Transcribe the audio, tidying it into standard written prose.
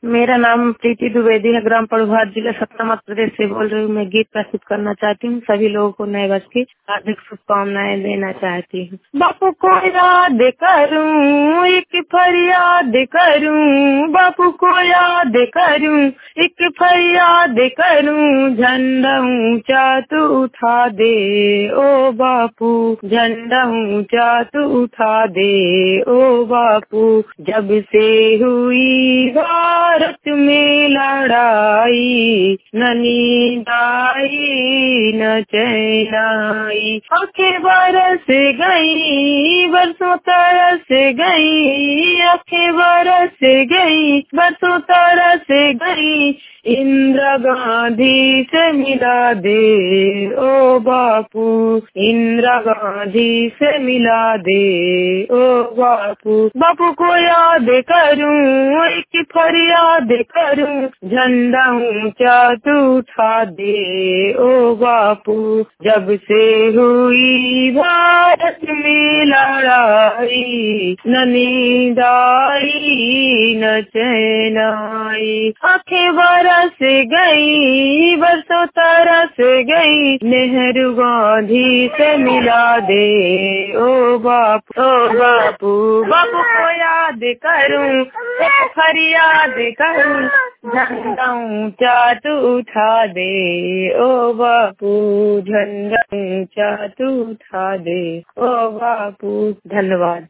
मेरा नाम प्रीति द्विवेदी है। ग्राम पड़ुहार, जिला सतना, मध्य प्रदेश से बोल रही हूँ। मैं गीत प्रस्तुत करना चाहती हूँ। सभी लोगों को नए वर्ष की हार्दिक शुभकामनाएं देना चाहती हूँ। बापू को याद करूँ, एक फरियाद करूँ, बापू को याद करूँ, एक फरियाद करूँ, झंडा ऊंचा तू उठा दे ओ बापू, झंडा ऊंचा तू उठा दे ओ बापू। जब से हुई भारत में लड़ाई, न नींद आई न चैन आई, आंखें बरस गई बरसों तरस गई, आंखें बरस गई बरसों तरस गई, इंदिरा गांधी से मिला दे ओ बापू, इंदिरा गांधी से मिला दे ओ बापू। बापू को याद करूं, एक फरियाद करूं, झंडा ऊंचा तू उठा दे ओ बापू। जब से हुई भारत में लड़ाई, न नींद आई न चैन आई, आंखें बरस गई बरसों तरस गई, नेहरू गांधी से मिला दे ओ बापू ओ बापू। बापू को याद करूं, एक फरियाद करूं, झंडा ऊंचा तू उठा दे ओ बापू, झंडा ऊंचा तू उठा दे ओ बापू। धन्यवाद।